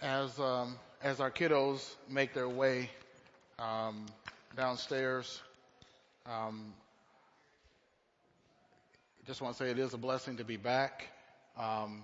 As our kiddos make their way um, downstairs, um, just want to say it is a blessing to be back. Um,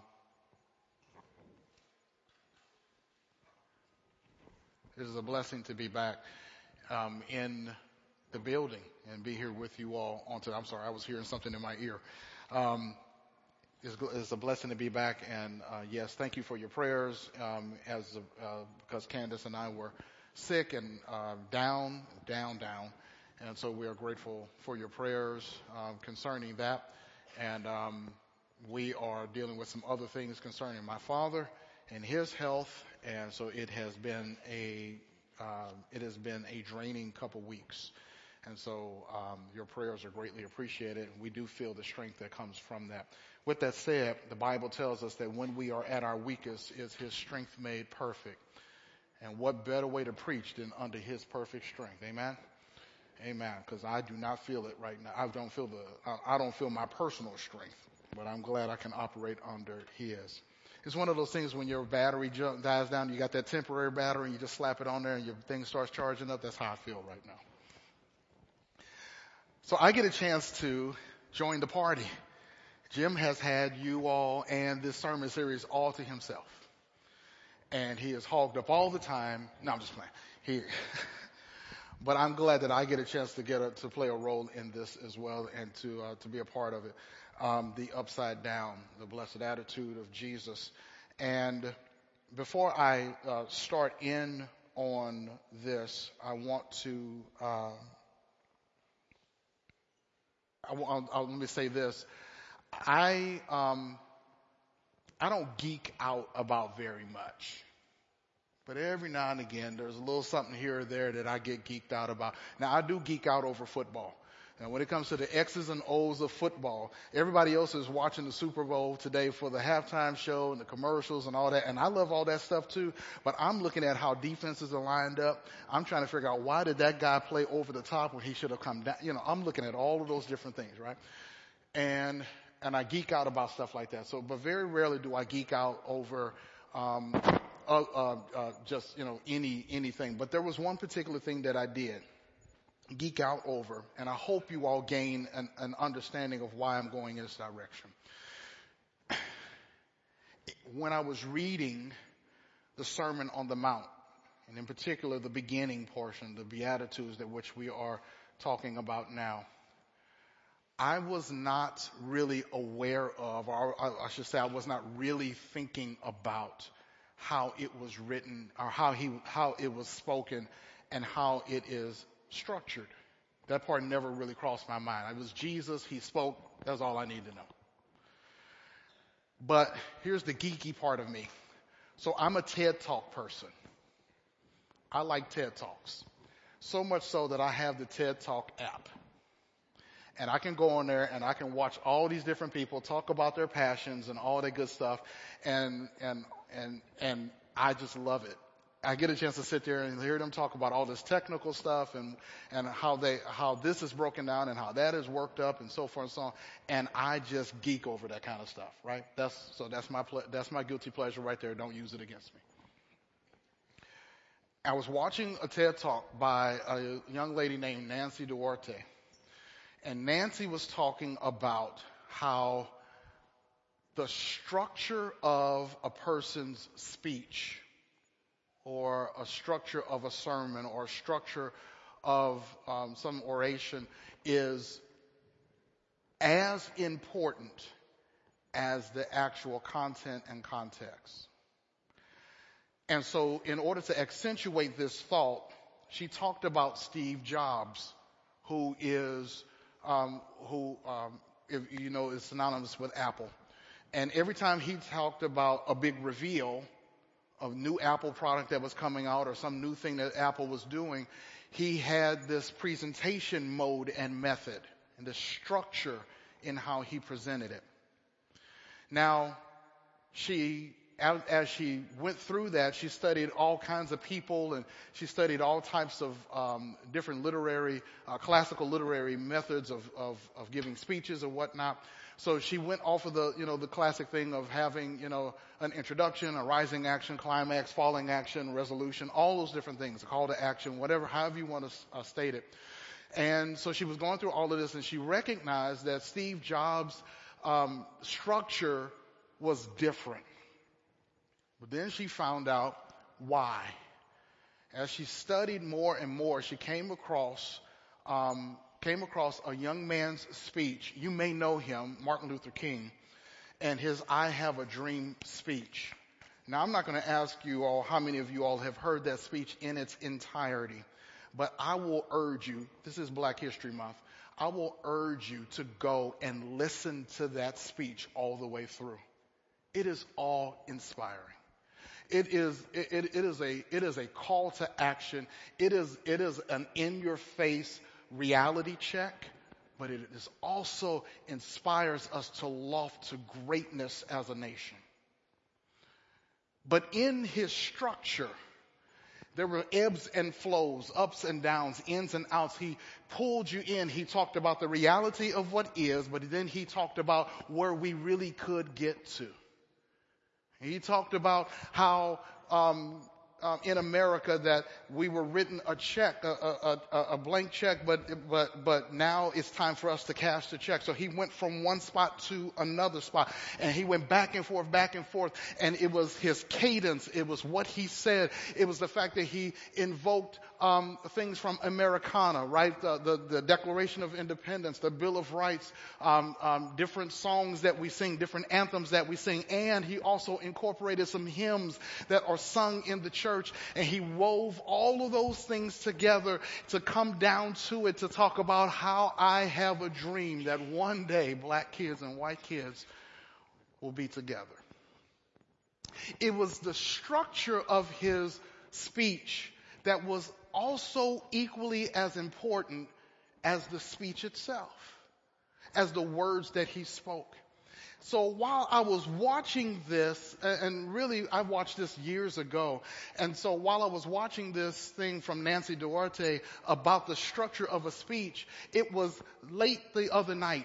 it is a blessing to be back in the building and be here with you all on today. I'm sorry, I was hearing something in my ear. Um, it's a blessing to be back, and yes, thank you for your prayers. Because Candace and I were sick and down, and so we are grateful for your prayers concerning that. And we are dealing with some other things concerning my father and his health, and so it has been a draining couple weeks. And so your prayers are greatly appreciated. We do feel the strength that comes from that. With that said, the Bible tells us that when we are at our weakest is his strength made perfect. And what better way to preach than under his perfect strength? Amen? Amen. Because I do not feel it right now. I don't feel my personal strength, but I'm glad I can operate under his. It's one of those things when your battery dies down, you got that temporary battery, and you just slap it on there and your thing starts charging up. That's how I feel right now. So I get a chance to join the party. Jim has had you all and this sermon series all to himself. And he is hogged up all the time. No, I'm just playing. But I'm glad that I get a chance to play a role in this as well and to be a part of it. The upside down, the blessed attitude of Jesus. And before I start in on this, I want to let me say this. I don't geek out about very much. But every now and again, there's a little something here or there that I get geeked out about. Now, I do geek out over football. Now, when it comes to the X's and O's of football, everybody else is watching the Super Bowl today for the halftime show and the commercials and all that. And I love all that stuff too. But I'm looking at how defenses are lined up. I'm trying to figure out why did that guy play over the top when he should have come down. I'm looking at all of those different things, right? And I geek out about stuff like that. But very rarely do I geek out over anything. But there was one particular thing that I did geek out over, and I hope you all gain an understanding of why I'm going in this direction. When I was reading the Sermon on the Mount, and in particular the beginning portion, the Beatitudes that which we are talking about now, I was not really aware of, or I should say I was not really thinking about how it was written or how it was spoken and how it is structured. That part never really crossed my mind. It was Jesus, he spoke, that's all I need to know. But here's the geeky part of me. So I'm a TED Talk person. I like TED Talks. So much so that I have the TED Talk app. And I can go on there and I can watch all these different people talk about their passions and all that good stuff. And I just love it. I get a chance to sit there and hear them talk about all this technical stuff and how this is broken down and how that is worked up and so forth and so on. And I just geek over that kind of stuff, right? That's my guilty pleasure right there. Don't use it against me. I was watching a TED Talk by a young lady named Nancy Duarte. And Nancy was talking about how the structure of a person's speech or a structure of a sermon or a structure of some oration is as important as the actual content and context. And so in order to accentuate this thought, she talked about Steve Jobs, who is if you know, is synonymous with Apple. And every time he talked about a big reveal of new Apple product that was coming out or some new thing that Apple was doing, he had this presentation mode and method and the structure in how he presented it. Now, she as she went through that, she studied all kinds of people, and she studied all types of different classical literary methods of giving speeches or whatnot. So she went off of the classic thing of having, an introduction, a rising action, climax, falling action, resolution, all those different things, a call to action, however you want to state it. And so she was going through all of this, and she recognized that Steve Jobs' structure was different. But then she found out why. As she studied more and more, she came across a young man's speech. You may know him, Martin Luther King, and his "I Have a Dream" speech. Now, I'm not going to ask you all how many of you all have heard that speech in its entirety, but I will urge you, this is Black History Month, I will urge you to go and listen to that speech all the way through. It is awe-inspiring. It is a call to action. It is an in-your-face reality check, but it is also inspires us to loft to greatness as a nation. But in his structure, there were ebbs and flows, ups and downs, ins and outs. He pulled you in. He talked about the reality of what is, but then he talked about where we really could get to. He talked about how in America that we were written a check, a blank check, but now it's time for us to cash the check. So he went from one spot to another spot, and he went back and forth, and it was his cadence, it was what he said, it was the fact that he invoked things from Americana, right? The Declaration of Independence, the Bill of Rights, different songs that we sing, different anthems that we sing, and he also incorporated some hymns that are sung in the church, and he wove all of those things together to come down to it, to talk about how I have a dream that one day black kids and white kids will be together. It was the structure of his speech that was also equally as important as the speech itself, as the words that he spoke. So while I was watching this, and really I watched this years ago, and so while I was watching this thing from Nancy Duarte about the structure of a speech, it was late the other night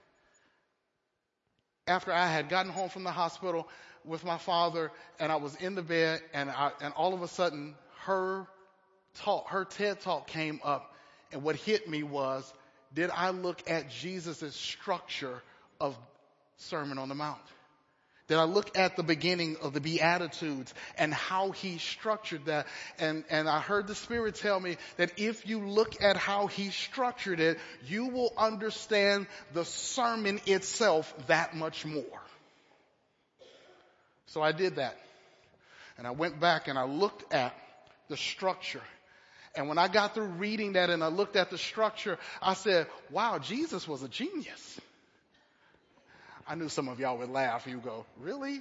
after I had gotten home from the hospital with my father, and I was in the bed, and all of a sudden her TED Talk came up, and what hit me was, did I look at Jesus' structure of Sermon on the Mount? Did I look at the beginning of the Beatitudes and how he structured that? And I heard the Spirit tell me that if you look at how he structured it, you will understand the sermon itself that much more. So I did that. And I went back and I looked at the structure. And when I got through reading that and I looked at the structure, I said, wow, Jesus was a genius. I knew some of y'all would laugh. You go, really?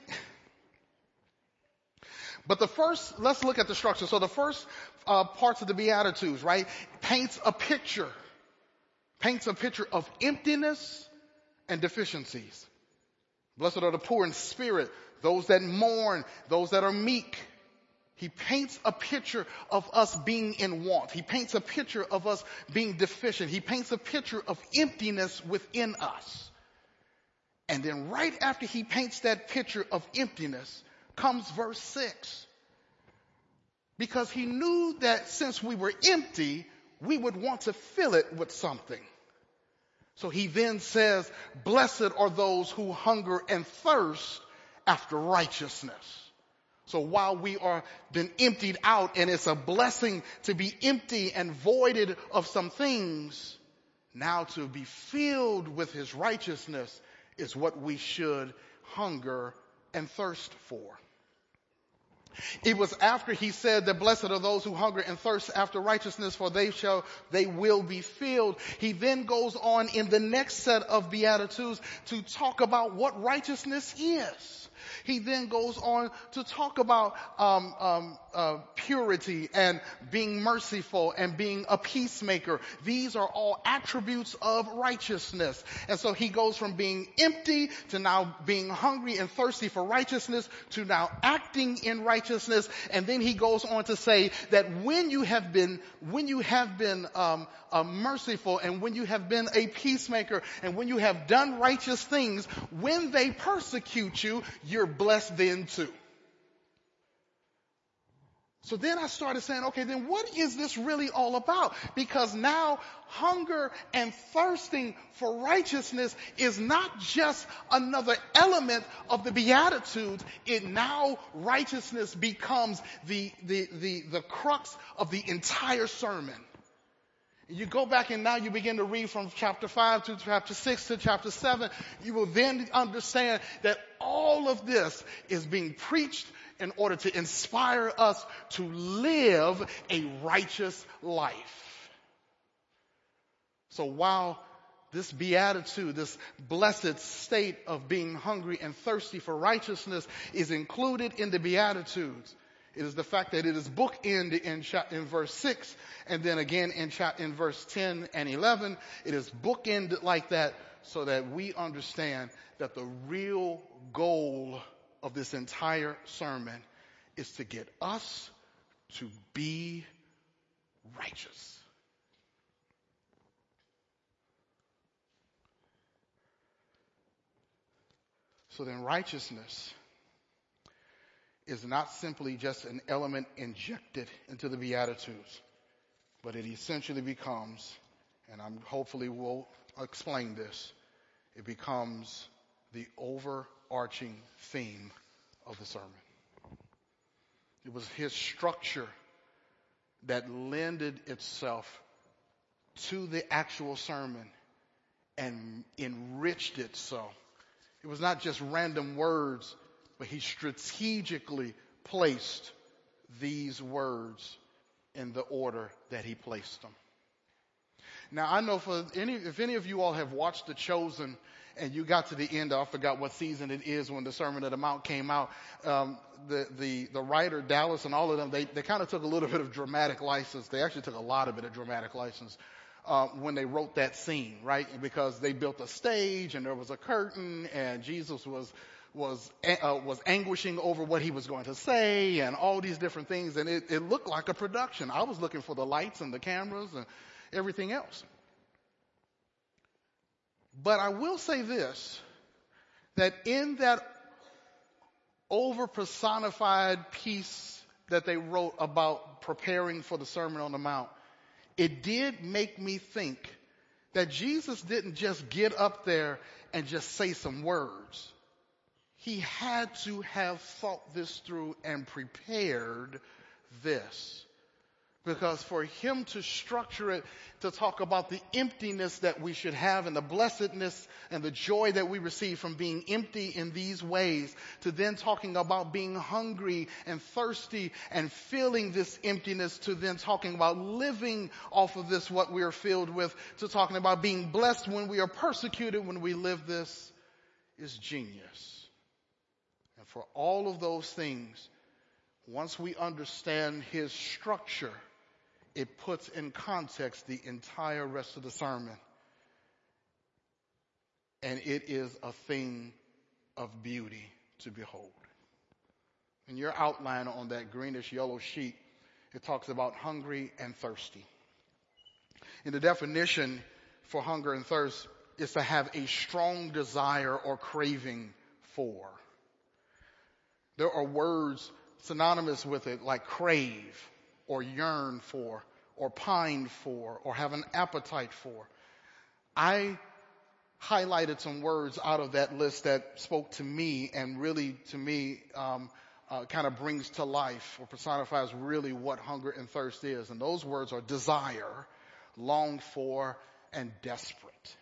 But let's look at the structure. So the first parts of the Beatitudes, right, paints a picture of emptiness and deficiencies. Blessed are the poor in spirit, those that mourn, those that are meek. He paints a picture of us being in want. He paints a picture of us being deficient. He paints a picture of emptiness within us. And then right after he paints that picture of emptiness comes verse 6. Because he knew that since we were empty, we would want to fill it with something. So he then says, blessed are those who hunger and thirst after righteousness. So while we are been emptied out, and it's a blessing to be empty and voided of some things, now to be filled with his righteousness is what we should hunger and thirst for. It was after he said that blessed are those who hunger and thirst after righteousness, for they will be filled. He then goes on in the next set of Beatitudes to talk about what righteousness is. He then goes on to talk about purity and being merciful and being a peacemaker. These are all attributes of righteousness. And so he goes from being empty to now being hungry and thirsty for righteousness to now acting in righteousness. And then he goes on to say that when you have been merciful and when you have been a peacemaker and when you have done righteous things, when they persecute you, you're blessed then too. So then I started saying, okay, then what is this really all about? Because now hunger and thirsting for righteousness is not just another element of the Beatitudes. It now, righteousness becomes the crux of the entire sermon. You go back and now you begin to read from chapter 5 to chapter 6 to chapter 7. You will then understand that all of this is being preached in order to inspire us to live a righteous life. So while this beatitude, this blessed state of being hungry and thirsty for righteousness is included in the Beatitudes, it is the fact that it is bookended in verse 6 and then again in verse 10 and 11. It is bookended like that so that we understand that the real goal of this entire sermon is to get us to be righteous. So then righteousness is not simply just an element injected into the Beatitudes, but it essentially becomes, and hopefully will explain this, it becomes the overarching theme of the sermon. It was his structure that lended itself to the actual sermon and enriched it so. It was not just random words, but he strategically placed these words in the order that he placed them. Now, I know if any of you all have watched The Chosen and you got to the end, I forgot what season it is when the Sermon on the Mount came out, the writer, Dallas, and all of them, they kind of took a little bit of dramatic license. They actually took a lot of it of dramatic license when they wrote that scene, right? Because they built a stage and there was a curtain and Jesus was anguishing over what he was going to say and all these different things, and it looked like a production. I was looking for the lights and the cameras and everything else. But I will say this, that in that over-personified piece that they wrote about preparing for the Sermon on the Mount, it did make me think that Jesus didn't just get up there and just say some words. He had to have thought this through and prepared this. Because for him to structure it to talk about the emptiness that we should have and the blessedness and the joy that we receive from being empty in these ways, to then talking about being hungry and thirsty and feeling this emptiness, to then talking about living off of this, what we are filled with, to talking about being blessed when we are persecuted, when we live this, is genius. And for all of those things, once we understand his structure, it puts in context the entire rest of the sermon. And it is a thing of beauty to behold. In your outline on that greenish yellow sheet, it talks about hungry and thirsty. In the definition for hunger and thirst is to have a strong desire or craving for. There are words synonymous with it like crave, or yearn for, or pine for, or have an appetite for. I highlighted some words out of that list that spoke to me and really to me kind of brings to life or personifies really what hunger and thirst is. And those words are desire, long for, and desperate.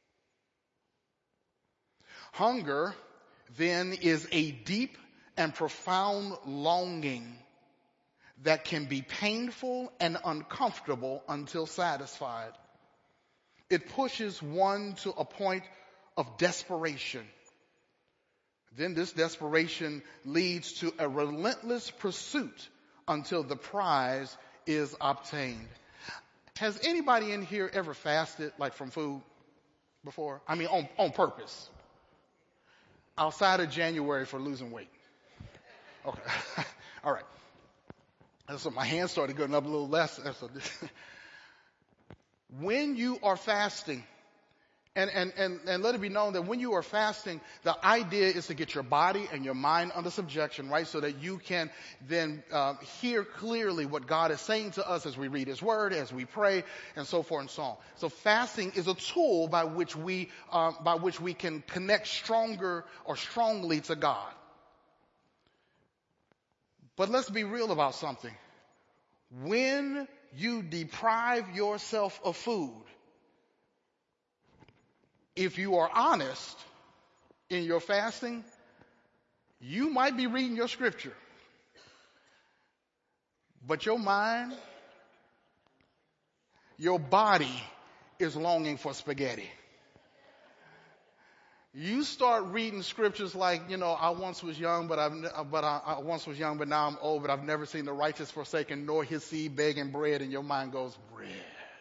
Hunger then is a deep and profound longing that can be painful and uncomfortable until satisfied. It pushes one to a point of desperation. Then this desperation leads to a relentless pursuit until the prize is obtained. Has anybody in here ever fasted, like from food before? I mean, on purpose. Outside of January for losing weight. Okay. All right. And so my hands started going up a little less. When you are fasting, and let it be known that when you are fasting, the idea is to get your body and your mind under subjection, right? So that you can then hear clearly what God is saying to us as we read His Word, as we pray, and so forth and so on. So fasting is a tool by which we can connect stronger or strongly to God. But let's be real about something. When you deprive yourself of food, if you are honest in your fasting, you might be reading your scripture, but your mind, your body is longing for spaghetti. You start reading scriptures like, I once was young, but I once was young, but now I'm old, but I've never seen the righteous forsaken, nor his seed begging bread, and your mind goes, bread.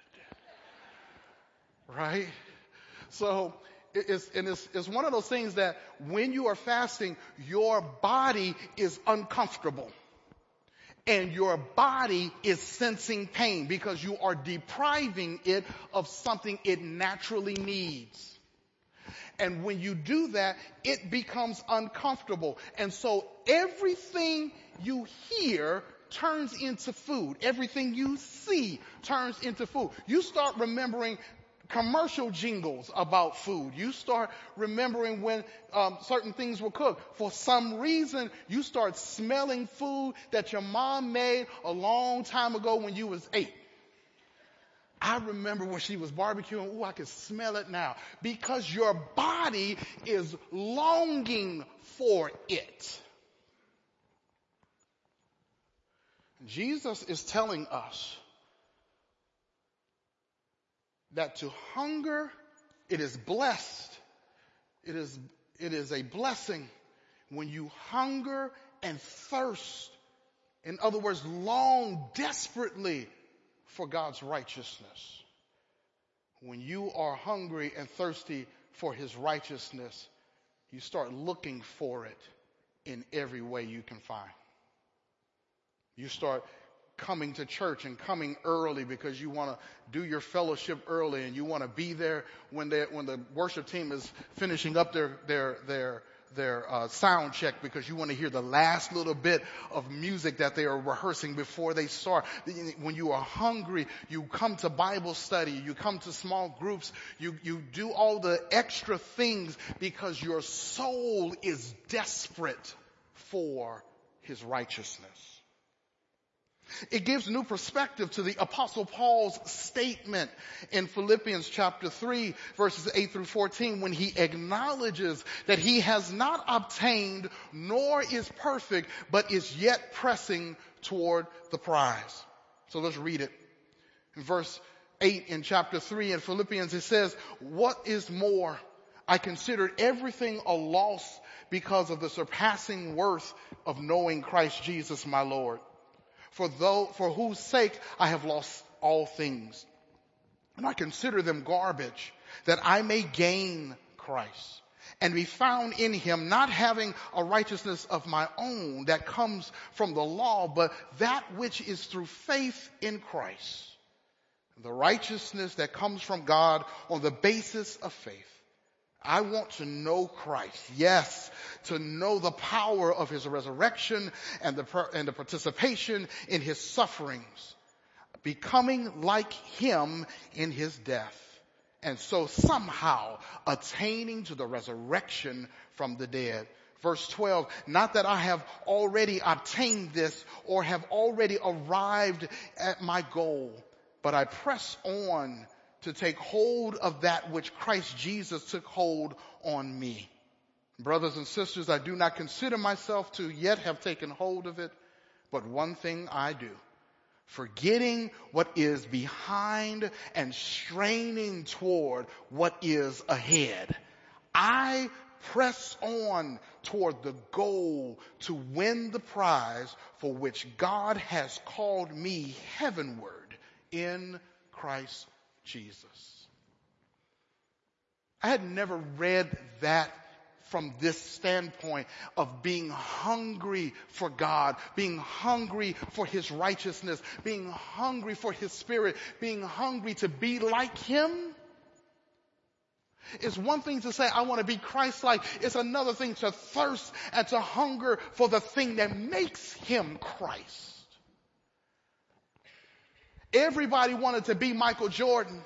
Right? So it's one of those things that when you are fasting, your body is uncomfortable. And your body is sensing pain because you are depriving it of something it naturally needs. And when you do that, it becomes uncomfortable. And so everything you hear turns into food. Everything you see turns into food. You start remembering commercial jingles about food. You start remembering when certain things were cooked. For some reason, you start smelling food that your mom made a long time ago when you was 8. I remember when she was barbecuing. Ooh, I can smell it now. Because your body is longing for it. Jesus is telling us that to hunger, it is blessed. It is a blessing when you hunger and thirst. In other words, long desperately for God's righteousness. When you are hungry and thirsty for His righteousness, you start looking for it in every way you can find. You start coming to church and coming early because you want to do your fellowship early and you want to be there when the worship team is finishing up their sound check, because you want to hear the last little bit of music that they are rehearsing before they start. When you are hungry, you come to Bible study, you come to small groups, you do all the extra things because your soul is desperate for His righteousness. It gives new perspective to the Apostle Paul's statement in Philippians chapter 3, verses 8 through 14, when he acknowledges that he has not obtained nor is perfect, but is yet pressing toward the prize. So let's read it. In verse 8 in chapter 3 in Philippians, it says, "What is more, I considered everything a loss because of the surpassing worth of knowing Christ Jesus my Lord. For whose sake I have lost all things. And I consider them garbage, that I may gain Christ and be found in Him, not having a righteousness of my own that comes from the law, but that which is through faith in Christ, the righteousness that comes from God on the basis of faith. I want to know Christ. Yes, to know the power of His resurrection and the participation in His sufferings, becoming like Him in His death, and so somehow attaining to the resurrection from the dead." Verse 12, "Not that I have already obtained this or have already arrived at my goal, but I press on to take hold of that which Christ Jesus took hold on me. Brothers and sisters, I do not consider myself to yet have taken hold of it, but one thing I do, forgetting what is behind and straining toward what is ahead. I press on toward the goal to win the prize for which God has called me heavenward in Christ Jesus. I had never read that from this standpoint of being hungry for God, being hungry for His righteousness, being hungry for His Spirit, being hungry to be like Him. It's one thing to say, I want to be Christ-like. It's another thing to thirst and to hunger for the thing that makes Him Christ. Everybody wanted to be Michael Jordan.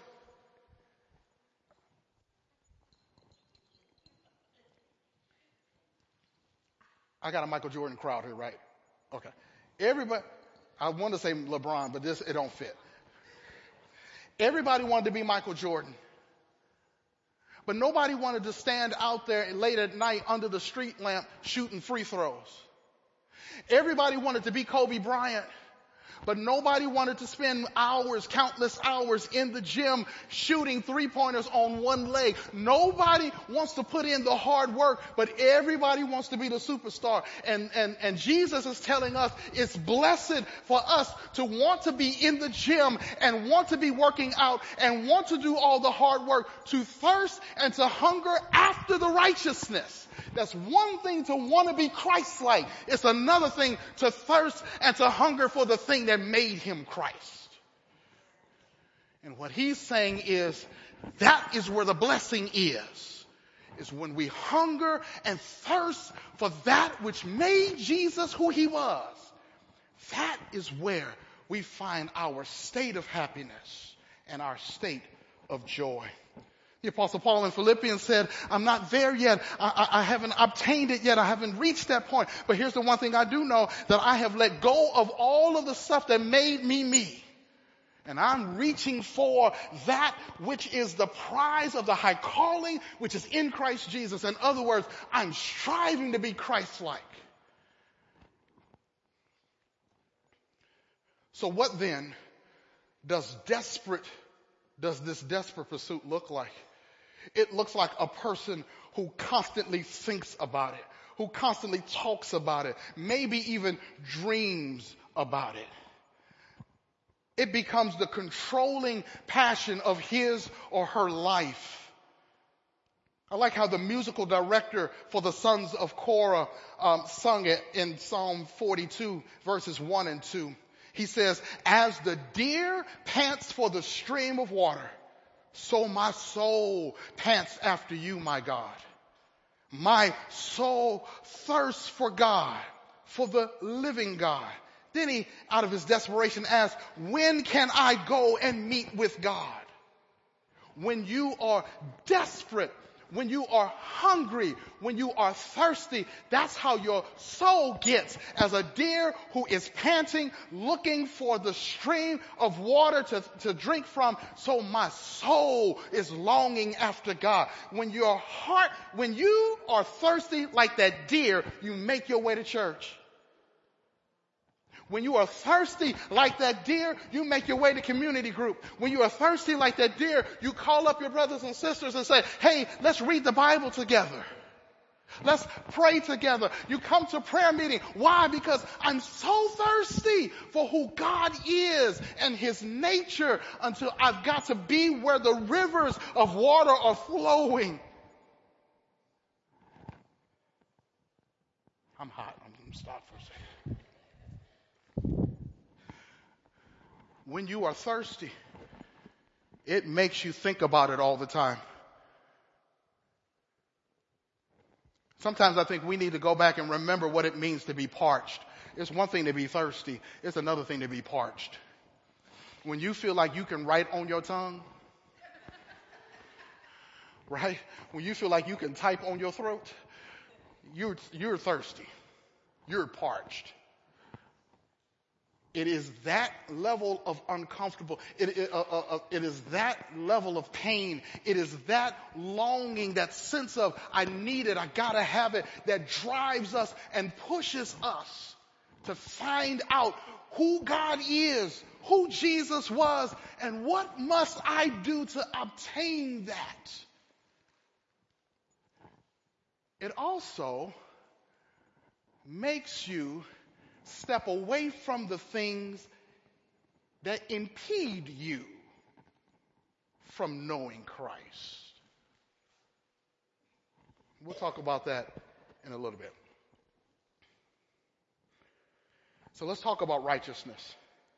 I got a Michael Jordan crowd here, right? Okay. Everybody, I want to say LeBron, but it don't fit. Everybody wanted to be Michael Jordan. But nobody wanted to stand out there late at night under the street lamp shooting free throws. Everybody wanted to be Kobe Bryant. But nobody wanted to spend hours, countless hours in the gym shooting three-pointers on one leg. Nobody wants to put in the hard work, but everybody wants to be the superstar. And Jesus is telling us it's blessed for us to want to be in the gym and want to be working out and want to do all the hard work, to thirst and to hunger after the righteousness. That's one thing to want to be Christ-like. It's another thing to thirst and to hunger for the thing that made Him Christ. And what He's saying is that is where the blessing is when we hunger and thirst for that which made Jesus who He was. That is where we find our state of happiness and our state of joy. The Apostle Paul in Philippians said, I'm not there yet. I haven't obtained it yet. I haven't reached that point. But here's the one thing I do know, that I have let go of all of the stuff that made me me. And I'm reaching for that which is the prize of the high calling, which is in Christ Jesus. In other words, I'm striving to be Christ-like. So what then does this desperate pursuit look like? It looks like a person who constantly thinks about it, who constantly talks about it, maybe even dreams about it. It becomes the controlling passion of his or her life. I like how the musical director for the Sons of Korah sung it in Psalm 42, verses 1 and 2. He says, as the deer pants for the stream of water, so my soul pants after you, my God. My soul thirsts for God, for the living God. Then he, out of his desperation, asks, when can I go and meet with God? When you are desperate, when you are hungry, when you are thirsty, that's how your soul gets, as a deer who is panting, looking for the stream of water to drink from. So my soul is longing after God. When you are thirsty like that deer, you make your way to church. When you are thirsty like that deer, you make your way to community group. When you are thirsty like that deer, you call up your brothers and sisters and say, hey, let's read the Bible together. Let's pray together. You come to prayer meeting. Why? Because I'm so thirsty for who God is and His nature until I've got to be where the rivers of water are flowing. I'm hot. I'm going to stop for a second. When you are thirsty, it makes you think about it all the time. Sometimes I think we need to go back and remember what it means to be parched. It's one thing to be thirsty. It's another thing to be parched. When you feel like you can write on your tongue, right? When you feel like you can type on your throat, you're thirsty. You're parched. It is that level of uncomfortable. It is that level of pain. It is that longing, that sense of, I need it, I gotta have it, that drives us and pushes us to find out who God is, who Jesus was, and what must I do to obtain that. it also makes you step away from the things that impede you from knowing Christ. We'll talk about that in a little bit. So let's talk about righteousness.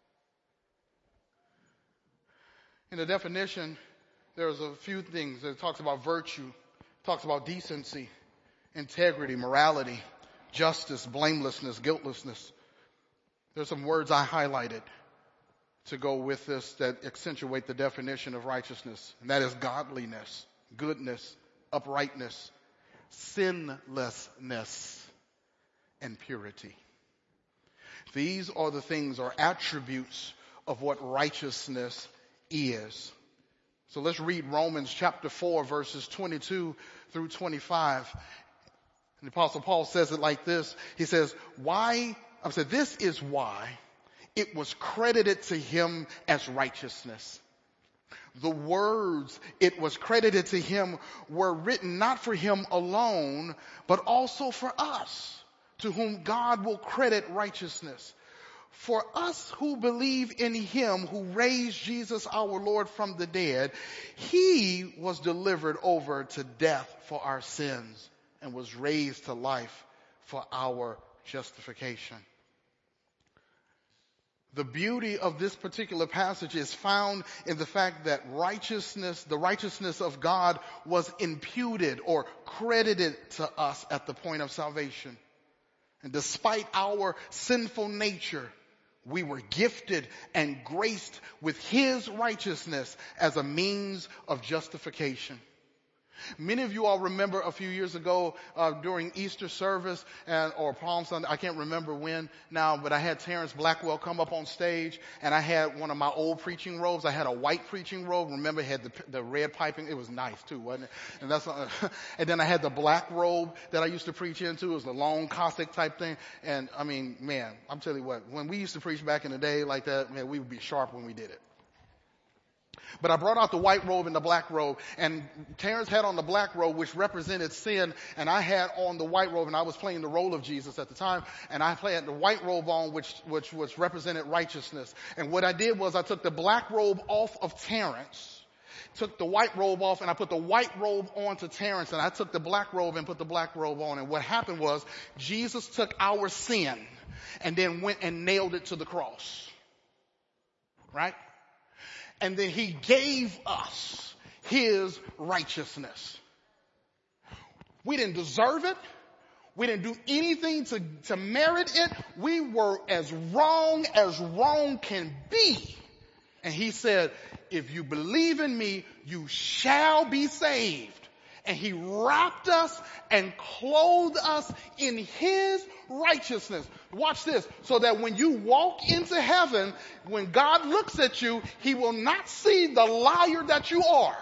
In the definition, there's a few things. It talks about virtue, talks about decency, integrity, morality, justice, blamelessness, guiltlessness. There's some words I highlighted to go with this that accentuate the definition of righteousness, and that is godliness, goodness, uprightness, sinlessness, and purity. These are the things or attributes of what righteousness is. So let's read Romans chapter 4, verses 22 through 25. And the Apostle Paul says it like this. He says, this is why it was credited to him as righteousness. The words it was credited to him were written not for him alone, but also for us, to whom God will credit righteousness. For us who believe in him who raised Jesus our Lord from the dead, he was delivered over to death for our sins and was raised to life for our justification. The beauty of this particular passage is found in the fact that the righteousness of God was imputed or credited to us at the point of salvation. And despite our sinful nature, we were gifted and graced with his righteousness as a means of justification. Many of you all remember a few years ago during Easter service or Palm Sunday, I can't remember when now, but I had Terrence Blackwell come up on stage, and I had one of my old preaching robes. I had a white preaching robe. Remember, it had the red piping. It was nice too, wasn't it? And then I had the black robe that I used to preach into. It was the long Cossack type thing. And I mean, man, I'm telling you what, when we used to preach back in the day like that, man, we would be sharp when we did it. But I brought out the white robe and the black robe, and Terrence had on the black robe, which represented sin, and I had on the white robe, and I was playing the role of Jesus at the time, and I had the white robe on, which represented righteousness. And what I did was I took the black robe off of Terrence, took the white robe off, and I put the white robe onto Terrence, and I took the black robe and put the black robe on. And what happened was Jesus took our sin and then went and nailed it to the cross. Right? And then he gave us his righteousness. We didn't deserve it. We didn't do anything to merit it. We were as wrong can be. And he said, if you believe in me, you shall be saved. And he wrapped us and clothed us in his righteousness. Watch this. So that when you walk into heaven, when God looks at you, he will not see the liar that you are.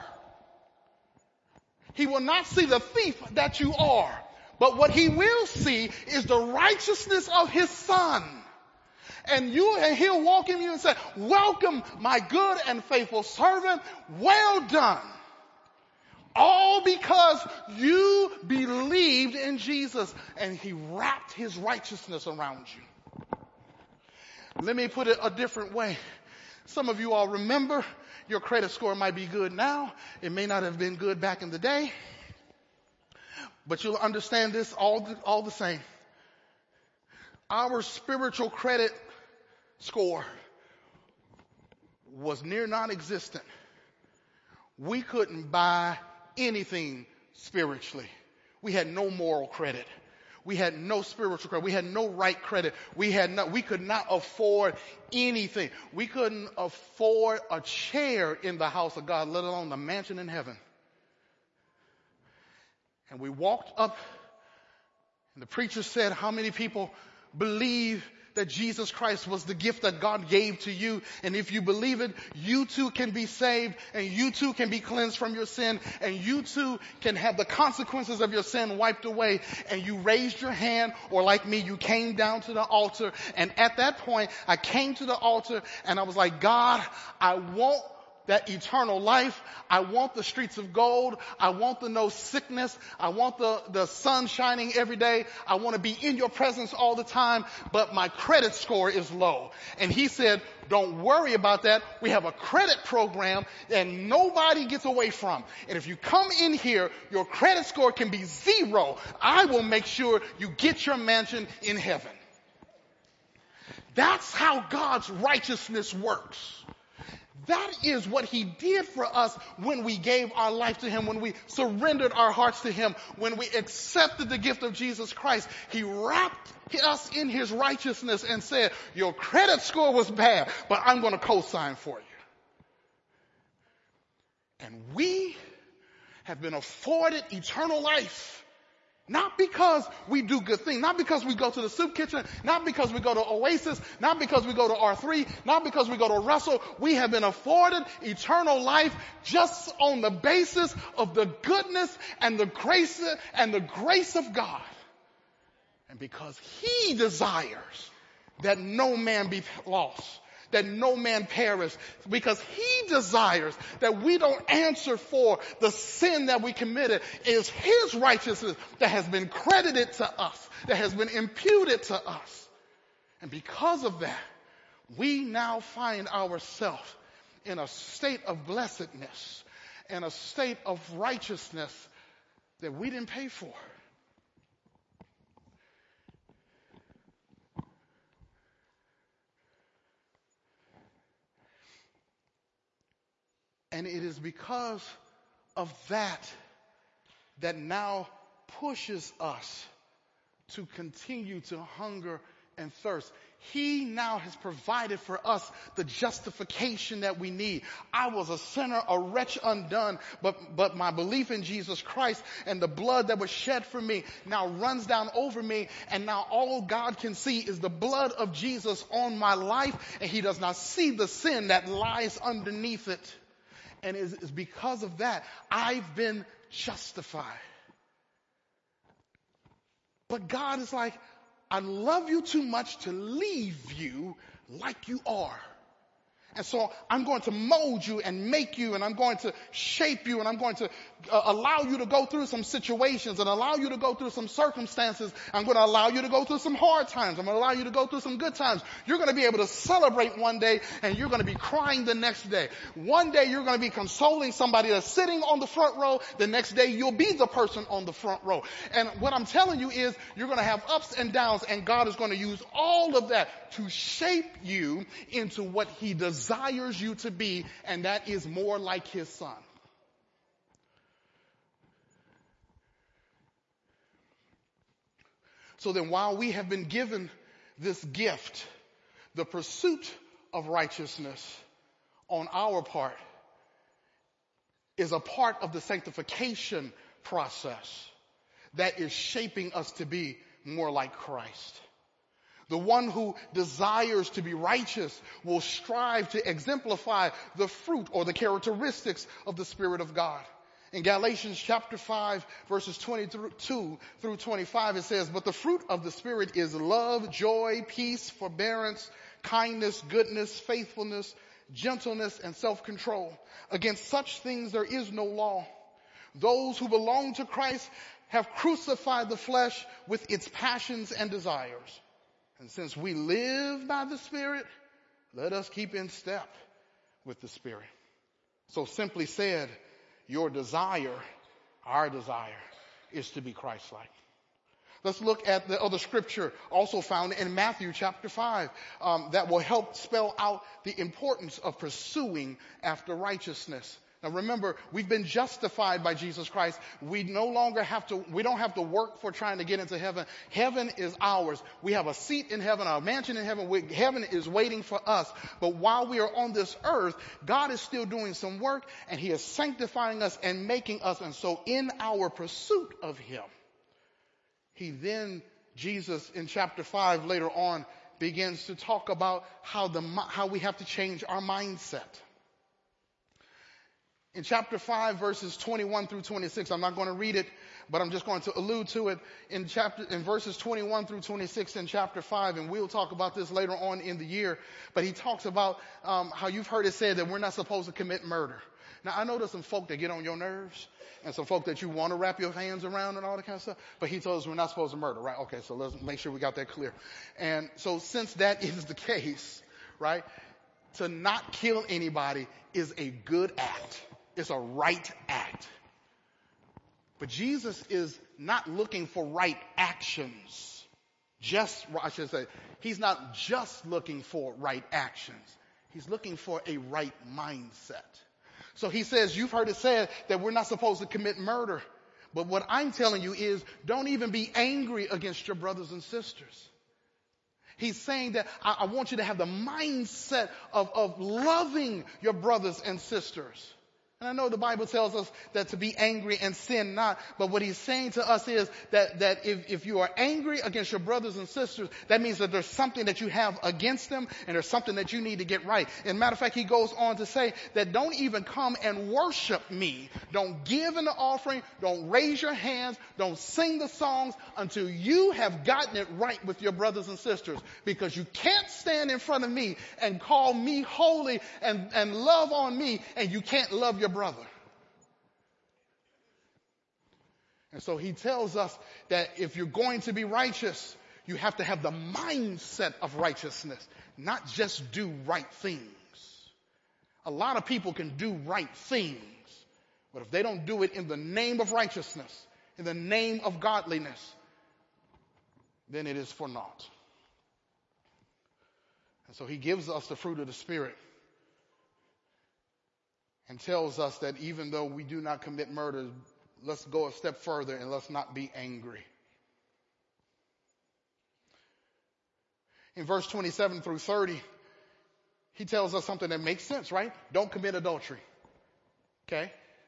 He will not see the thief that you are. But what he will see is the righteousness of his son. And he'll walk in you and say, welcome, my good and faithful servant. Well done. All because you believed in Jesus and he wrapped his righteousness around you. Let me put it a different way. Some of you all remember your credit score might be good now. It may not have been good back in the day. But you'll understand this all the same. Our spiritual credit score was near non-existent. We couldn't buy anything spiritually. We had no moral credit. We had no spiritual credit. We had no right credit. We could not afford anything. We couldn't afford a chair in the house of God, let alone the mansion in heaven. And we walked up, and the preacher said, how many people believe that Jesus Christ was the gift that God gave to you? And if you believe it, you too can be saved, and you too can be cleansed from your sin, and you too can have the consequences of your sin wiped away. And you raised your hand, or like me, you came down to the altar. And at that point, I came to the altar and I was like, God, I want that eternal life. I want the streets of gold. I want the no sickness. I want the sun shining every day. I want to be in your presence all the time, but my credit score is low. And he said, don't worry about that. We have a credit program that nobody gets away from. And if you come in here, your credit score can be 0. I will make sure you get your mansion in heaven. That's how God's righteousness works. That is what he did for us when we gave our life to him, when we surrendered our hearts to him, when we accepted the gift of Jesus Christ. He wrapped us in his righteousness and said, your credit score was bad, but I'm going to co-sign for you. And we have been afforded eternal life. Not because we do good things, not because we go to the soup kitchen, not because we go to Oasis, not because we go to R3, not because we go to Russell. We have been afforded eternal life just on the basis of the goodness and the grace of God. And because he desires that no man be lost, that no man perish, because he desires that we don't answer for the sin that we committed. It is his righteousness that has been credited to us, that has been imputed to us. And because of that, we now find ourselves in a state of blessedness and a state of righteousness that we didn't pay for. And it is because of that now pushes us to continue to hunger and thirst. He now has provided for us the justification that we need. I was a sinner, a wretch undone, but my belief in Jesus Christ and the blood that was shed for me now runs down over me, and now all God can see is the blood of Jesus on my life, and he does not see the sin that lies underneath it. And it's because of that, I've been justified. But God is like, I love you too much to leave you like you are. And so I'm going to mold you and make you, and I'm going to shape you, and I'm going to allow you to go through some situations and allow you to go through some circumstances. I'm going to allow you to go through some hard times. I'm going to allow you to go through some good times. You're going to be able to celebrate one day, and you're going to be crying the next day. One day you're going to be consoling somebody that's sitting on the front row. The next day you'll be the person on the front row. And what I'm telling you is you're going to have ups and downs, and God is going to use all of that to shape you into what he desires you to be, and that is more like his son. So then while we have been given this gift, the pursuit of righteousness on our part is a part of the sanctification process that is shaping us to be more like Christ. The one who desires to be righteous will strive to exemplify the fruit or the characteristics of the Spirit of God. In Galatians chapter 5, verses 22 through 25, it says, but the fruit of the Spirit is love, joy, peace, forbearance, kindness, goodness, faithfulness, gentleness, and self-control. Against such things there is no law. Those who belong to Christ have crucified the flesh with its passions and desires. And since we live by the Spirit, let us keep in step with the Spirit. So simply said, your desire, our desire, is to be Christ-like. Let's look at the other scripture also found in Matthew chapter 5 that will help spell out the importance of pursuing after righteousness. Now remember, we've been justified by Jesus Christ. We don't have to work for trying to get into heaven. Heaven is ours. We have a seat in heaven, a mansion in heaven. Heaven is waiting for us. But while we are on this earth, God is still doing some work, and he is sanctifying us and making us. And so in our pursuit of him, Jesus in chapter 5 later on begins to talk about how we have to change our mindset. In chapter 5, verses 21 through 26, I'm not going to read it, but I'm just going to allude to it in verses 21 through 26 in chapter 5, and we'll talk about this later on in the year. But he talks about how you've heard it said that we're not supposed to commit murder. Now, I know there's some folk that get on your nerves and some folk that you want to wrap your hands around and all that kind of stuff, but he told us we're not supposed to murder, right? Okay, so let's make sure we got that clear. And so since that is the case, right, to not kill anybody is a good act. It's a right act. But Jesus is not looking for right actions. He's not just looking for right actions. He's looking for a right mindset. So he says, you've heard it said that we're not supposed to commit murder. But what I'm telling you is, don't even be angry against your brothers and sisters. He's saying that I want you to have the mindset of loving your brothers and sisters. And I know the Bible tells us that to be angry and sin not, but what he's saying to us is that if you are angry against your brothers and sisters, that means that there's something that you have against them and there's something that you need to get right. As a matter of fact, he goes on to say that don't even come and worship me. Don't give an offering. Don't raise your hands. Don't sing the songs until you have gotten it right with your brothers and sisters, because you can't stand in front of me and call me holy and love on me, and you can't love your brother. And so he tells us that if you're going to be righteous, you have to have the mindset of righteousness, not just do right things. A lot of people can do right things, but if they don't do it in the name of righteousness, in the name of godliness, then it is for naught. And so he gives us the fruit of the Spirit and tells us that even though we do not commit murder, let's go a step further and let's not be angry. In verse 27 through 30, he tells us something that makes sense, right? Don't commit adultery. Okay?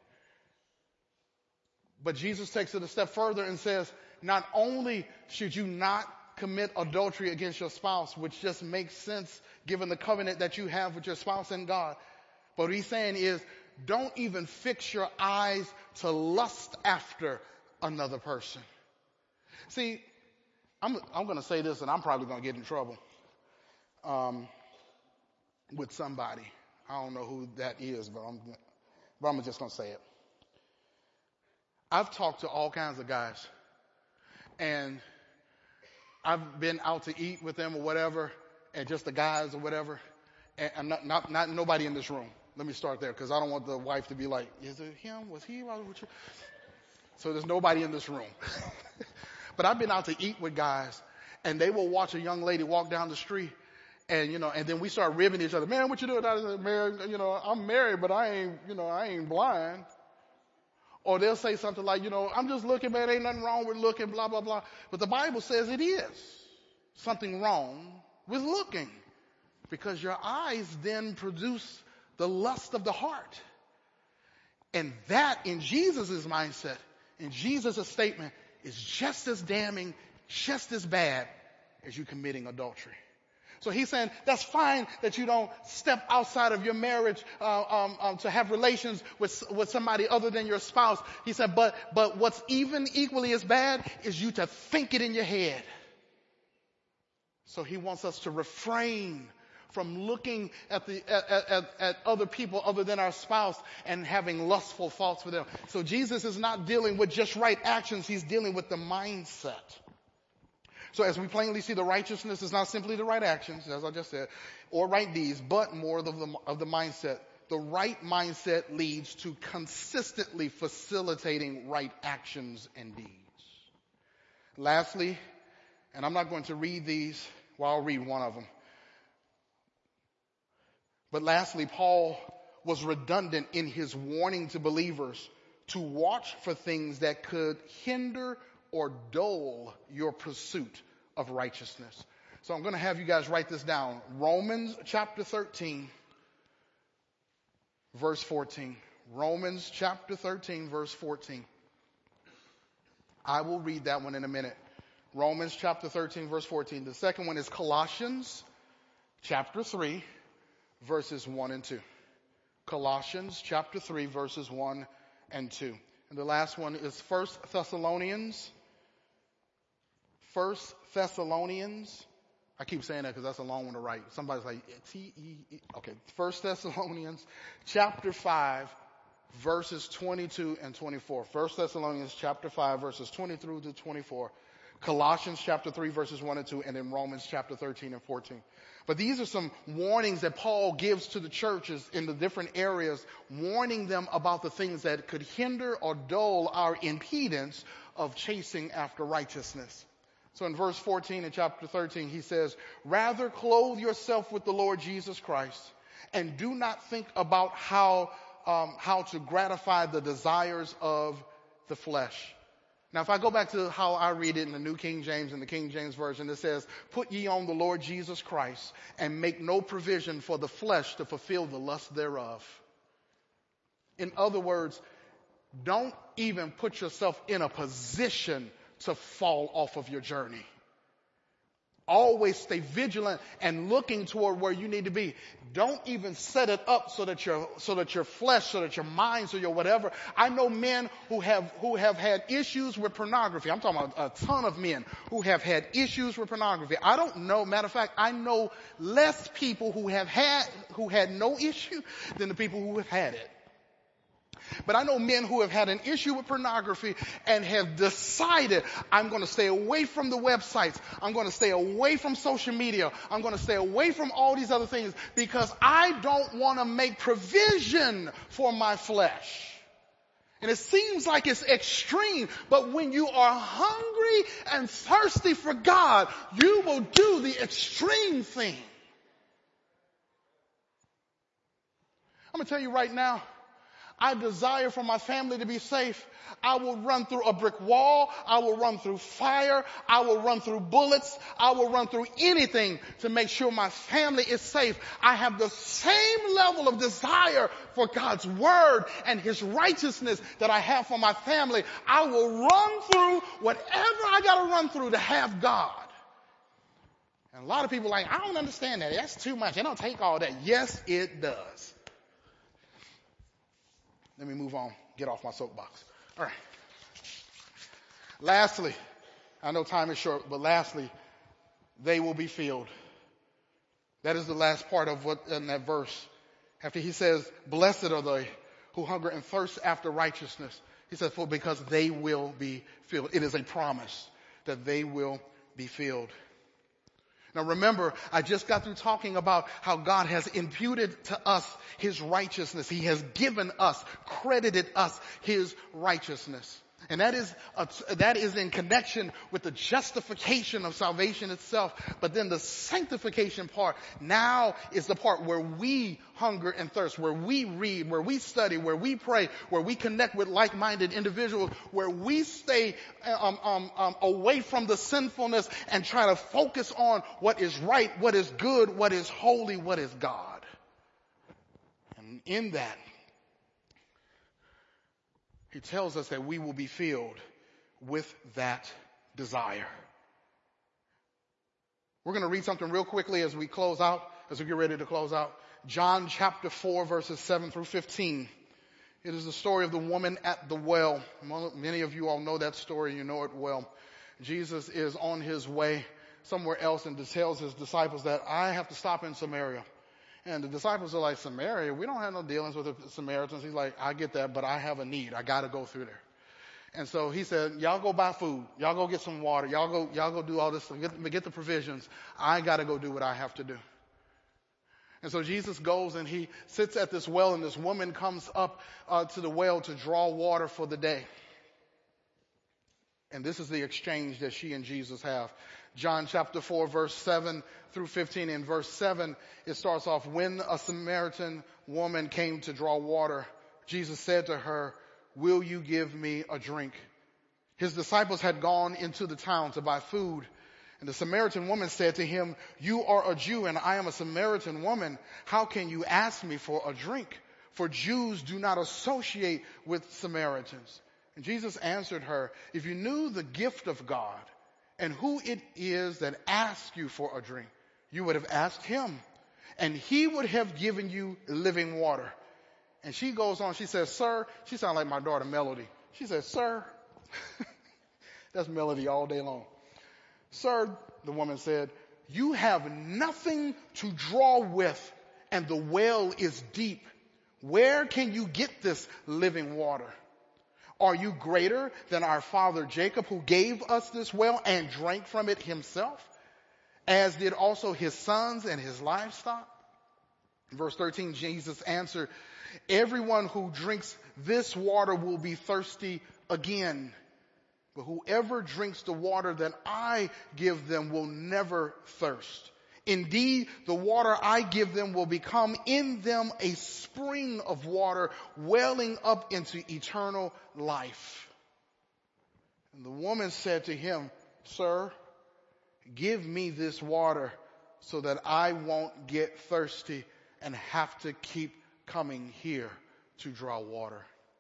But Jesus takes it a step further and says, not only should you not commit adultery against your spouse, which just makes sense given the covenant that you have with your spouse and God, but what he's saying is, don't even fix your eyes to lust after another person. See, I'm going to say this, and I'm probably going to get in trouble with somebody. I don't know who that is, but I'm just going to say it. I've talked to all kinds of guys, and I've been out to eat with them or whatever, and just the guys or whatever, and not nobody in this room. Let me start there, because I don't want the wife to be like, is it him? Was he? So there's nobody in this room. But I've been out to eat with guys, and they will watch a young lady walk down the street, and and then we start ribbing each other. Man, what you doing? I said, man, I'm married, but I ain't blind. Or they'll say something like, I'm just looking, man, ain't nothing wrong with looking, blah, blah, blah. But the Bible says it is something wrong with looking, because your eyes then produce the lust of the heart. And that, in Jesus' mindset, in Jesus' statement, is just as damning, just as bad as you committing adultery. So he's saying that's fine that you don't step outside of your marriage to have relations with somebody other than your spouse. He said, but what's even equally as bad is you to think it in your head. So he wants us to refrain from looking at other people other than our spouse and having lustful thoughts for them. So Jesus is not dealing with just right actions. He's dealing with the mindset. So as we plainly see, the righteousness is not simply the right actions, as I just said, or right deeds, but more of the mindset. The right mindset leads to consistently facilitating right actions and deeds. Lastly, and I'm not going to read these, well, I'll read one of them. But lastly, Paul was redundant in his warning to believers to watch for things that could hinder or dull your pursuit of righteousness. So I'm going to have you guys write this down. Romans chapter 13, verse 14. Romans chapter 13, verse 14. I will read that one in a minute. Romans chapter 13, verse 14. The second one is Colossians chapter 3, verses 1 and 2. Colossians chapter 3, verses 1 and 2. And the last one is 1 Thessalonians. 1 Thessalonians. I keep saying that because that's a long one to write. Somebody's like, T-E-E. Okay. 1 Thessalonians chapter 5, verses 22 and 24. 1 Thessalonians chapter 5, verses 20 through to 24. Colossians chapter 3, verses 1 and 2, and then Romans chapter 13 and 14. But these are some warnings that Paul gives to the churches in the different areas, warning them about the things that could hinder or dull our impedance of chasing after righteousness. So in verse 14 in chapter 13, he says, rather clothe yourself with the Lord Jesus Christ, and do not think about how to gratify the desires of the flesh. Now, if I go back to how I read it in the New King James and the King James Version, it says, put ye on the Lord Jesus Christ and make no provision for the flesh to fulfill the lust thereof. In other words, don't even put yourself in a position to fall off of your journey. Always stay vigilant and looking toward where you need to be. Don't even set it up so that your flesh, so that your mind, so your whatever. I know men who have had issues with pornography. I'm talking about a ton of men who have had issues with pornography. I don't know. Matter of fact, I know less people who had no issue than the people who have had it. But I know men who have had an issue with pornography and have decided, I'm going to stay away from the websites. I'm going to stay away from social media. I'm going to stay away from all these other things because I don't want to make provision for my flesh. And it seems like it's extreme, but when you are hungry and thirsty for God, you will do the extreme thing. I'm going to tell you right now, I desire for my family to be safe. I will run through a brick wall. I will run through fire. I will run through bullets. I will run through anything to make sure my family is safe. I have the same level of desire for God's word and his righteousness that I have for my family. I will run through whatever I got to run through to have God. And a lot of people are like, I don't understand that. That's too much. It don't take all that. Yes, it does. Let me move on, get off my soapbox. All right. Lastly, I know time is short, but lastly, they will be filled. That is the last part of what in that verse. After he says, blessed are they who hunger and thirst after righteousness. He says, for because they will be filled. It is a promise that they will be filled. Now remember, I just got through talking about how God has imputed to us his righteousness. He has given us, credited us his righteousness. And that is in connection with the justification of salvation itself. But then the sanctification part now is the part where we hunger and thirst, where we read, where we study, where we pray, where we connect with like-minded individuals, where we stay away from the sinfulness and try to focus on what is right, what is good, what is holy, what is God. And in that, he tells us that we will be filled with that desire. We're going to read something real quickly as we close out, as we get ready to close out. John chapter 4, verses 7 through 15. It is the story of the woman at the well. Many of you all know that story. You know it well. Jesus is on his way somewhere else and tells his disciples that I have to stop in Samaria. And the disciples are like, Samaria? We don't have no dealings with the Samaritans. He's like, I get that, but I have a need. I got to go through there. And so he said, y'all go buy food. Y'all go get some water. Y'all go do all this. Get the provisions. I got to go do what I have to do. And so Jesus goes and he sits at this well, and this woman comes up to the well to draw water for the day. And this is the exchange that she and Jesus have. John chapter 4, verse 7 through 15. In verse 7, it starts off, when a Samaritan woman came to draw water, Jesus said to her, will you give me a drink? His disciples had gone into the town to buy food. And the Samaritan woman said to him, you are a Jew and I am a Samaritan woman. How can you ask me for a drink? For Jews do not associate with Samaritans. And Jesus answered her, if you knew the gift of God and who it is that asks you for a drink, you would have asked him, and he would have given you living water. And she goes on, she says, sir, she sounds like my daughter Melody. She says, sir, that's Melody all day long. Sir, the woman said, you have nothing to draw with, and the well is deep. Where can you get this living water? Are you greater than our father Jacob, who gave us this well and drank from it himself, as did also his sons and his livestock? Verse 13, Jesus answered, everyone who drinks this water will be thirsty again. But whoever drinks the water that I give them will never thirst. Indeed, the water I give them will become in them a spring of water welling up into eternal life. And the woman said to him, sir, give me this water so that I won't get thirsty and have to keep coming here to draw water.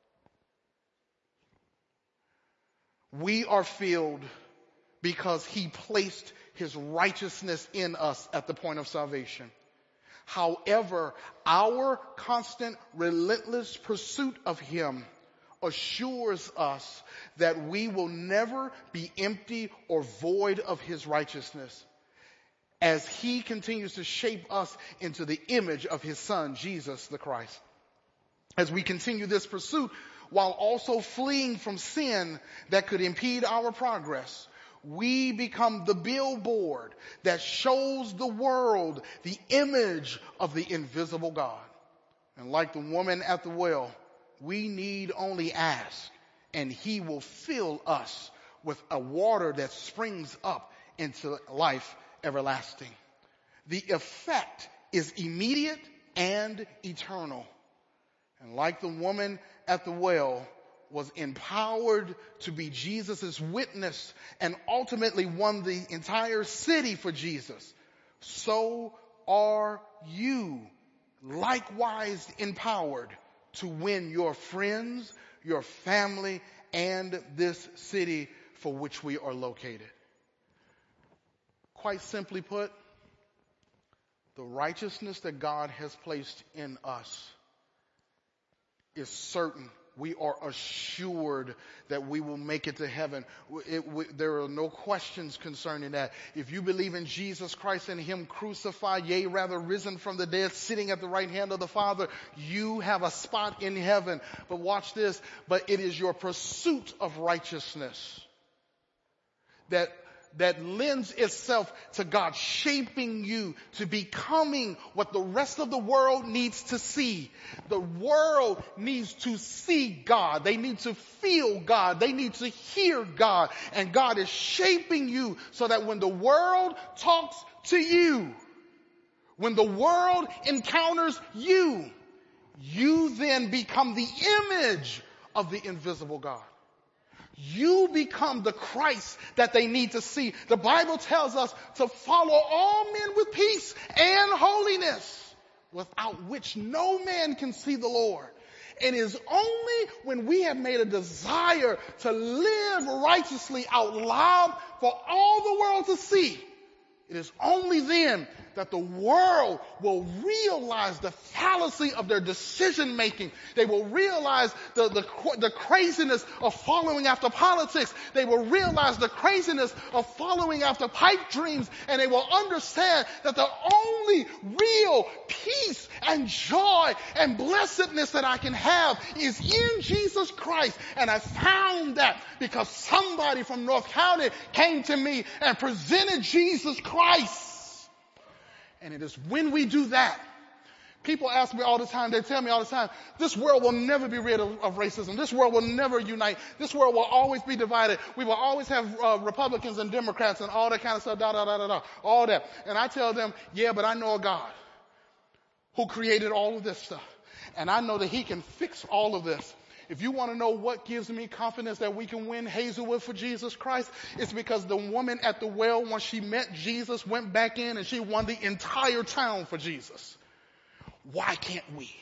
We are filled because he placed his righteousness in us at the point of salvation. However, our constant, relentless pursuit of him assures us that we will never be empty or void of his righteousness, as he continues to shape us into the image of his son, Jesus the Christ. As we continue this pursuit, while also fleeing from sin that could impede our progress, we become the billboard that shows the world the image of the invisible God. And like the woman at the well, we need only ask, and he will fill us with a water that springs up into life everlasting. The effect is immediate and eternal. And like the woman at the well was empowered to be Jesus' witness and ultimately won the entire city for Jesus, so are you likewise empowered to win your friends, your family, and this city for which we are located. Quite simply put, the righteousness that God has placed in us is certain. We are assured that we will make it to heaven. There are no questions concerning that. If you believe in Jesus Christ and him crucified, yea, rather risen from the dead, sitting at the right hand of the Father, you have a spot in heaven. But watch this. But it is your pursuit of righteousness that lends itself to God shaping you to becoming what the rest of the world needs to see. The world needs to see God. They need to feel God. They need to hear God. And God is shaping you so that when the world talks to you, when the world encounters you, you then become the image of the invisible God. You become the Christ that they need to see. The Bible tells us to follow all men with peace and holiness, without which no man can see the Lord. It is only when we have made a desire to live righteously out loud for all the world to see, it is only then that the world will realize the fallacy of their decision making. They will realize the craziness of following after politics. They will realize the craziness of following after pipe dreams. And they will understand that the only real peace and joy and blessedness that I can have is in Jesus Christ. And I found that because somebody from North County came to me and presented Jesus Christ. And it is when we do that, people ask me all the time, they tell me all the time, this world will never be rid of racism. This world will never unite. This world will always be divided. We will always have Republicans and Democrats and all that kind of stuff, all that. And I tell them, yeah, but I know a God who created all of this stuff. And I know that he can fix all of this. If you want to know what gives me confidence that we can win Hazelwood for Jesus Christ, it's because the woman at the well, once she met Jesus, went back in and she won the entire town for Jesus. Why can't we?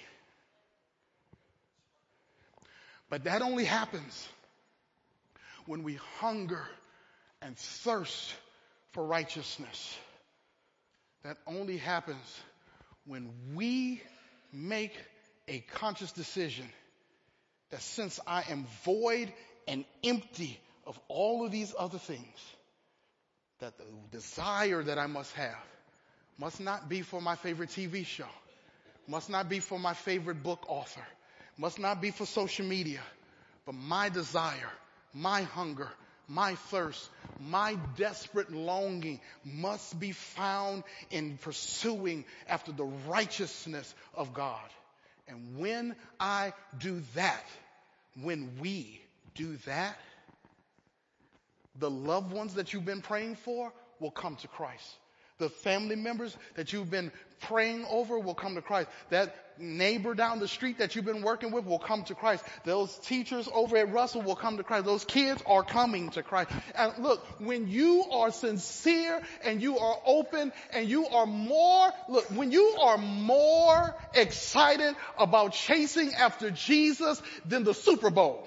But that only happens when we hunger and thirst for righteousness. That only happens when we make a conscious decision that since I am void and empty of all of these other things, that the desire that I must have must not be for my favorite TV show, must not be for my favorite book author, must not be for social media, but my desire, my hunger, my thirst, my desperate longing must be found in pursuing after the righteousness of God. And when I do that, when we do that, the loved ones that you've been praying for will come to Christ. The family members that you've been praying over will come to Christ. That neighbor down the street that you've been working with will come to Christ. Those teachers over at Russell will come to Christ. Those kids are coming to Christ. And look, when you are sincere and you are open and you are when you are more excited about chasing after Jesus than the Super Bowl.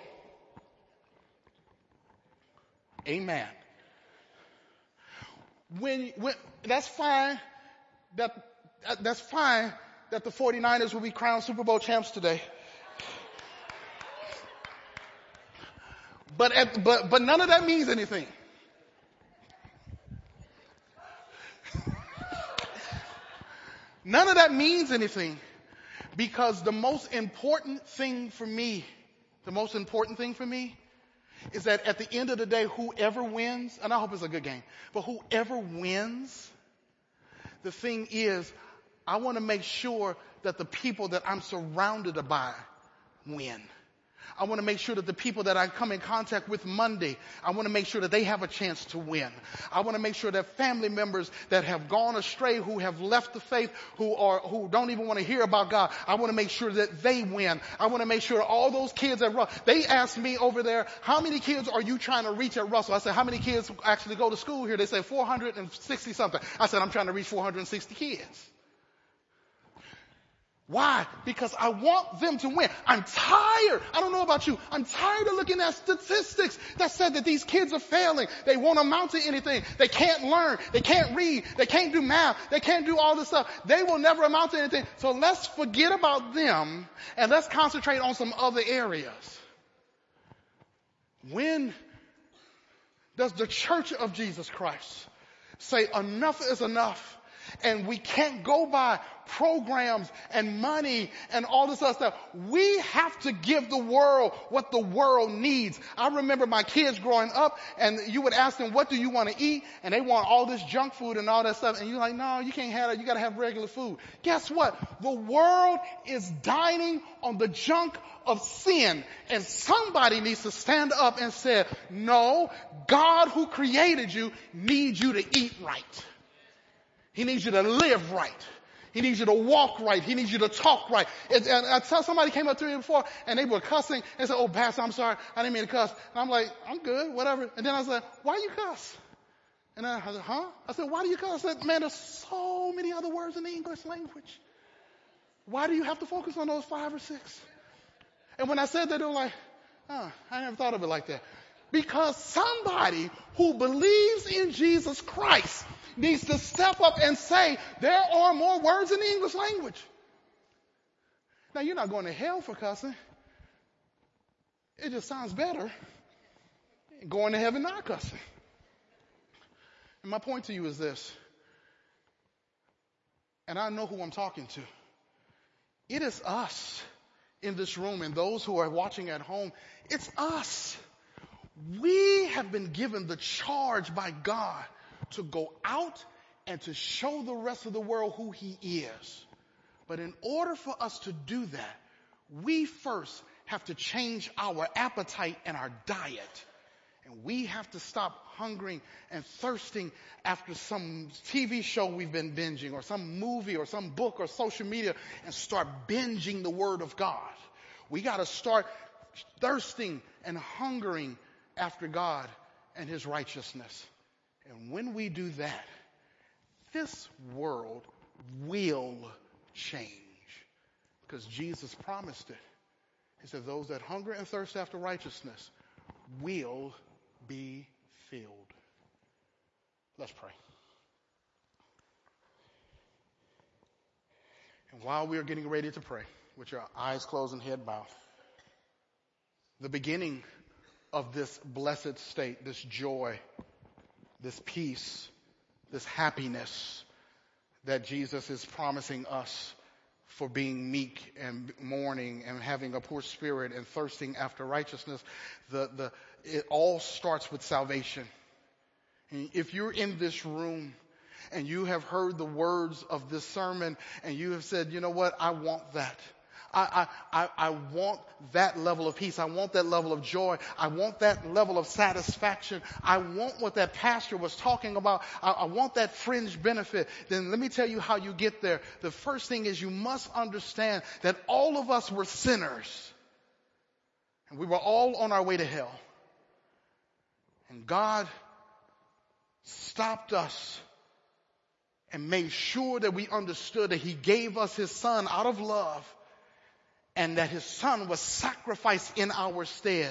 Amen. When that's fine that's fine that the 49ers will be crowned Super Bowl champs today. But none of that means anything. None of that means anything, because the most important thing for me is that at the end of the day, whoever wins, and I hope it's a good game, but whoever wins, the thing is, I want to make sure that the people that I'm surrounded by win. I want to make sure that the people that I come in contact with Monday, I want to make sure that they have a chance to win. I want to make sure that family members that have gone astray, who have left the faith, who don't even want to hear about God, I want to make sure that they win. I want to make sure all those kids at Russell, they asked me over there, how many kids are you trying to reach at Russell? I said, how many kids actually go to school here? They said 460 something. I said, I'm trying to reach 460 kids. Why? Because I want them to win. I'm tired. I don't know about you. I'm tired of looking at statistics that said that these kids are failing. They won't amount to anything. They can't learn. They can't read. They can't do math. They can't do all this stuff. They will never amount to anything. So let's forget about them and let's concentrate on some other areas. When does the Church of Jesus Christ say enough is enough? And we can't go by programs and money and all this other stuff. We have to give the world what the world needs. I remember my kids growing up, and you would ask them, what do you want to eat? And they want all this junk food and all that stuff. And you're like, no, you can't have that. You got to have regular food. Guess what? The world is dining on the junk of sin. And somebody needs to stand up and say, no, God who created you needs you to eat right. He needs you to live right. He needs you to walk right. He needs you to talk right. And I tell somebody came up to me before and they were cussing and said, oh, Pastor, I'm sorry. I didn't mean to cuss. And I'm like, I'm good, whatever. And then I said, why you cuss? And I said, huh? I said, why do you cuss? I said, man, there's so many other words in the English language. Why do you have to focus on those 5 or 6? And when I said that, they were like, oh, I never thought of it like that. Because somebody who believes in Jesus Christ needs to step up and say, there are more words in the English language. Now, you're not going to hell for cussing. It just sounds better going to heaven not cussing. And my point to you is this, and I know who I'm talking to. It is us in this room and those who are watching at home. It's us. We have been given the charge by God to go out and to show the rest of the world who He is. But in order for us to do that, we first have to change our appetite and our diet. And we have to stop hungering and thirsting after some TV show we've been binging, or some movie or some book or social media, and start binging the Word of God. We got to start thirsting and hungering after God and His righteousness. And when we do that, this world will change, because Jesus promised it. He said, those that hunger and thirst after righteousness will be filled. Let's pray. And while we are getting ready to pray, with your eyes closed and head bowed. The beginning of this blessed state, this joy, this peace, this happiness that Jesus is promising us for being meek and mourning and having a poor spirit and thirsting after righteousness, it all starts with salvation. And if you're in this room and you have heard the words of this sermon and you have said, you know what, I want that. I want that level of peace. I want that level of joy. I want that level of satisfaction. I want what that pastor was talking about. I want that fringe benefit. Then let me tell you how you get there. The first thing is you must understand that all of us were sinners. And we were all on our way to hell. And God stopped us and made sure that we understood that He gave us His Son out of love, and that His Son was sacrificed in our stead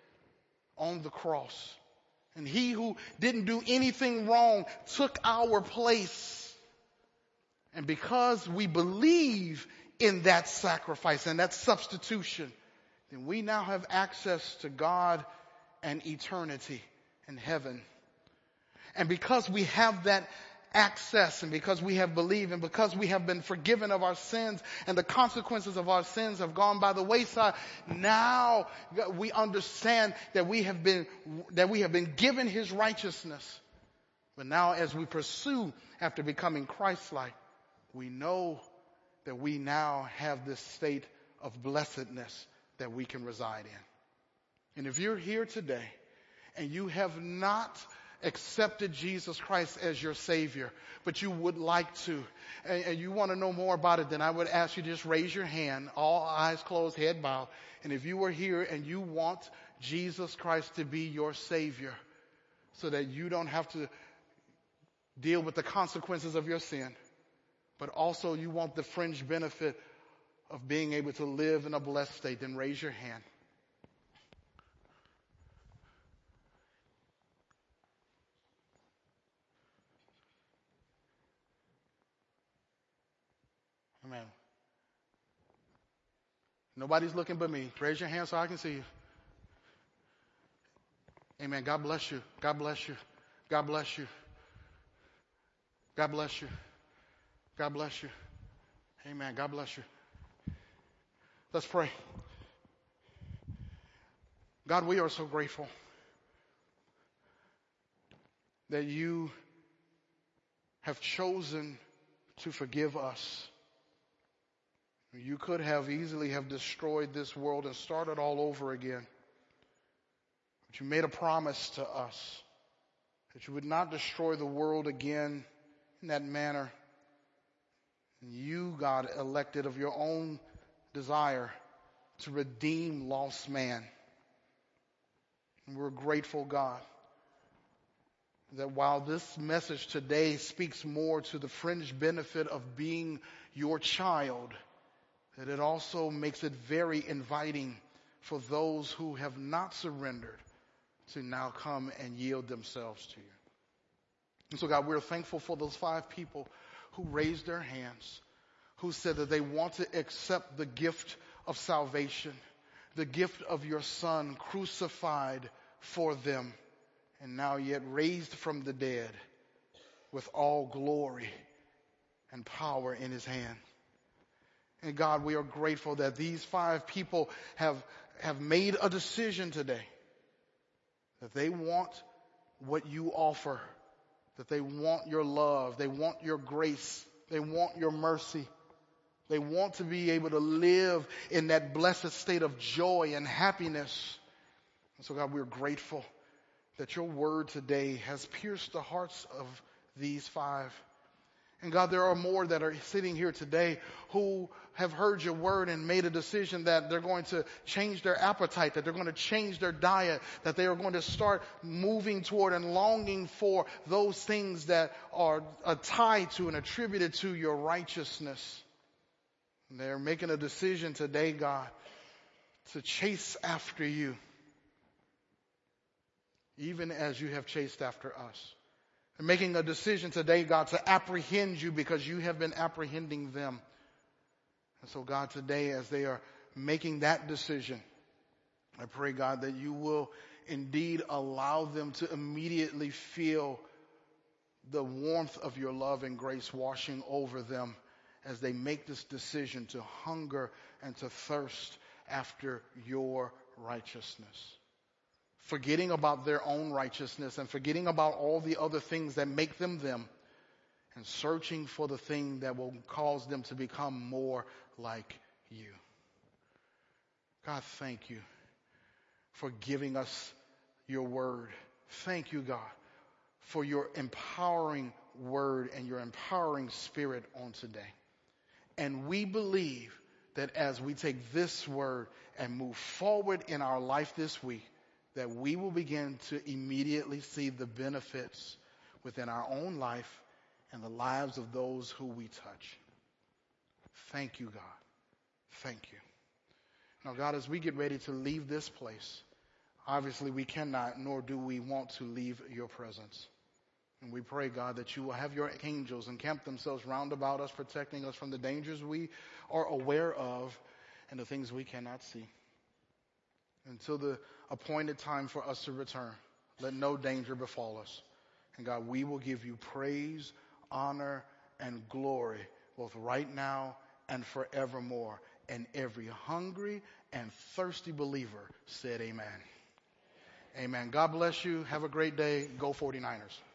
on the cross. And He who didn't do anything wrong took our place. And because we believe in that sacrifice and that substitution, then we now have access to God and eternity in heaven. And because we have that access, and because we have believed, and because we have been forgiven of our sins, and the consequences of our sins have gone by the wayside, now we understand that we have been given His righteousness. But now as we pursue after becoming Christ-like, we know that we now have this state of blessedness that we can reside in. And if you're here today and you have not accepted Jesus Christ as your Savior, but you would like to, and you want to know more about it, then I would ask you to just raise your hand, all eyes closed, head bowed. And if you are here and you want Jesus Christ to be your Savior so that you don't have to deal with the consequences of your sin, but also you want the fringe benefit of being able to live in a blessed state, then raise your hand. Amen. Nobody's looking but me. Raise your hand so I can see you. Amen. God bless you. God bless you. God bless you. God bless you. God bless you. Amen. God bless you. Let's pray. God, we are so grateful that you have chosen to forgive us. You could have easily have destroyed this world and started all over again. But you made a promise to us that you would not destroy the world again in that manner. And you, God, elected of your own desire to redeem lost man. And we're grateful, God, that while this message today speaks more to the fringe benefit of being your child, that it also makes it very inviting for those who have not surrendered to now come and yield themselves to you. And so, God, we're thankful for those 5 people who raised their hands, who said that they want to accept the gift of salvation, the gift of your Son crucified for them, and now yet raised from the dead with all glory and power in His hand. And God, we are grateful that these 5 people have made a decision today that they want what you offer, that they want your love, they want your grace, they want your mercy. They want to be able to live in that blessed state of joy and happiness. And so, God, we're grateful that your word today has pierced the hearts of these 5. And God, there are more that are sitting here today who have heard your word and made a decision that they're going to change their appetite, that they're going to change their diet, that they are going to start moving toward and longing for those things that are tied to and attributed to your righteousness. And they're making a decision today, God, to chase after you, even as you have chased after us. They're making a decision today, God, to apprehend you because you have been apprehending them. And so, God, today as they are making that decision, I pray, God, that you will indeed allow them to immediately feel the warmth of your love and grace washing over them as they make this decision to hunger and to thirst after your righteousness. Forgetting about their own righteousness and forgetting about all the other things that make them them, and searching for the thing that will cause them to become more like you. God, thank you for giving us your word. Thank you, God, for your empowering word and your empowering spirit on today. And we believe that as we take this word and move forward in our life this week, that we will begin to immediately see the benefits within our own life and the lives of those who we touch. Thank you, God. Thank you. Now, God, as we get ready to leave this place, obviously we cannot nor do we want to leave your presence. And we pray, God, that you will have your angels encamp themselves round about us, protecting us from the dangers we are aware of and the things we cannot see. Until the appointed time for us to return, let no danger befall us. And God, we will give you praise, honor, and glory, both right now and forevermore. And every hungry and thirsty believer said amen. Amen. God bless you. Have a great day. Go 49ers.